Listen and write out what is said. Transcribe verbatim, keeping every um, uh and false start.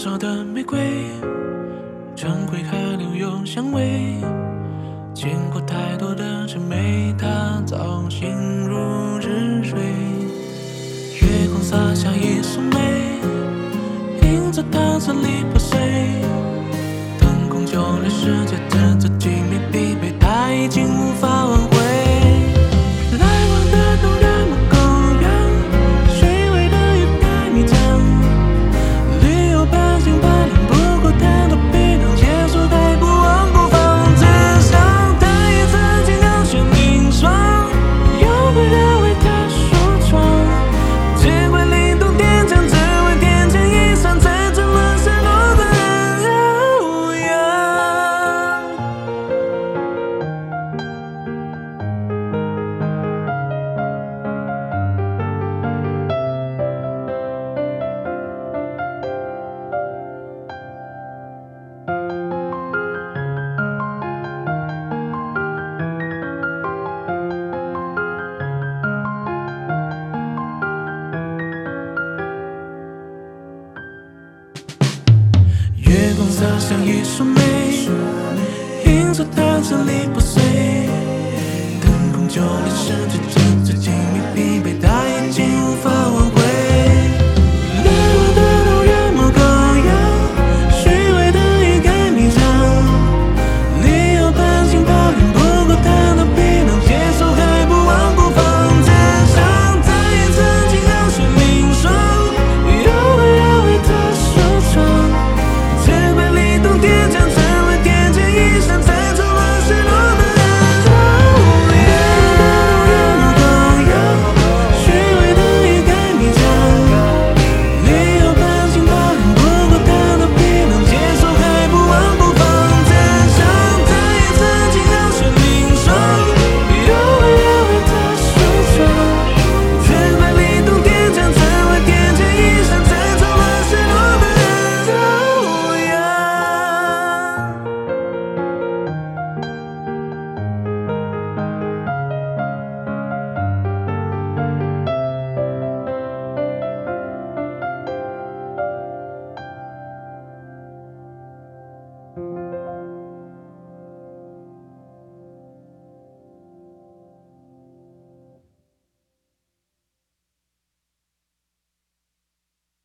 烧的玫瑰，常规还留有香味。见过太多的真美，它早醒如止睡。月光洒下一束美，映着它支离破碎。灯光就连世界的自己没疲惫，它已经无法挽回。来往的都那么狗样，虚伪的也太迷藏。旅游半信半疑，不过谈到必能结束，太不忘不放。只想他也曾经两全名双，有个人为他梳妆，只会灵动点将，只为天降一闪，真正沦陷落的人样。月光洒下一束美，映着它支离破碎。灯光就连世界。